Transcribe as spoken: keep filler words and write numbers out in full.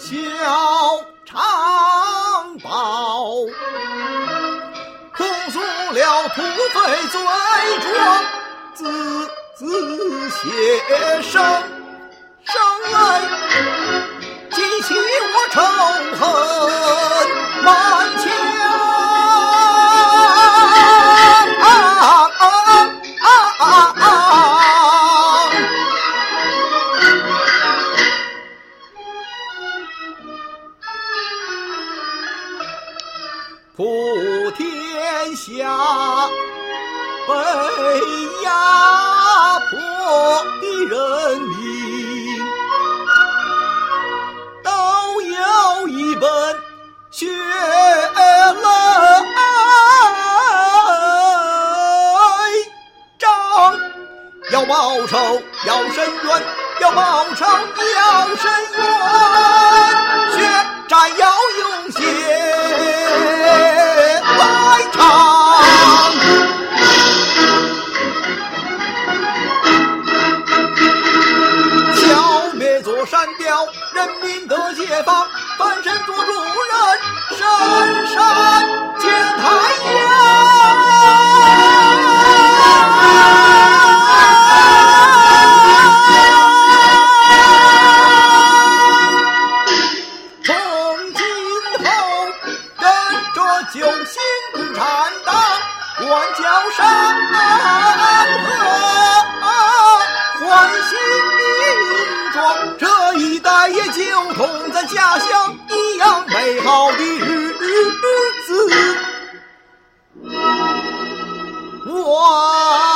小长宝，控诉了土匪罪状，字字写生生来激起我仇恨满腔。啊啊啊啊啊！普天下被压迫的人民，都有一本血泪账，要报仇要伸冤，要报仇要伸冤，血债要用血来偿。消灭左删掉人民的解放，翻身做主人，深山见太阳。救新共产党，管教山河，唤醒民壮，这一代也就同咱家乡一样美好的日子。我